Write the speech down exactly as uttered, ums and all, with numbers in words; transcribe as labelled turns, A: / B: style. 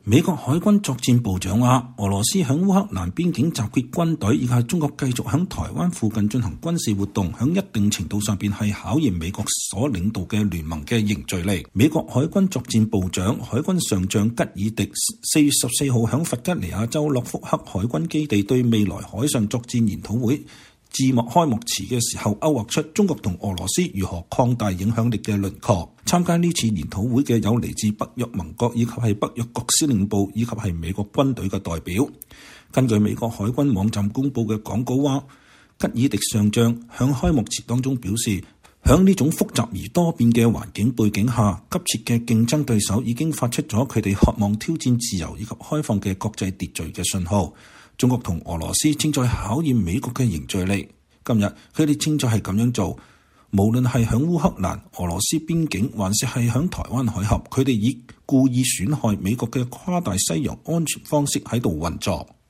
A: 美國海軍作戰部長話，俄羅斯響烏克蘭邊境集結軍隊，以及中國繼續響台灣附近進行軍事活動，響一定程度上邊係考驗美國所領導嘅聯盟嘅凝聚力。美國海軍作戰部長海軍上將吉爾迪四月十四號響弗吉尼亞州諾福克海軍基地對未來海上作戰研討會字幕開幕詞嘅時候，勾畫出中國同俄羅斯如何擴大影響力嘅輪廓。參加呢次研討會嘅有嚟自北約盟國，以及係北約各司令部，以及係美國軍隊嘅代表。根據美國海軍網站公佈嘅講稿話，吉爾迪上將向開幕詞當中表示，響呢種複雜而多變嘅環境背景下，急切嘅競爭對手已經發出咗佢哋渴望挑戰自由以及開放嘅國際秩序嘅信號。中國同俄羅斯正在考驗美國嘅凝聚力。今日佢哋正在係咁樣做，無論係響烏克蘭、俄羅斯邊境，還是係響台灣海峽，佢哋以故意損害美國嘅跨大西洋安全方式喺度運作。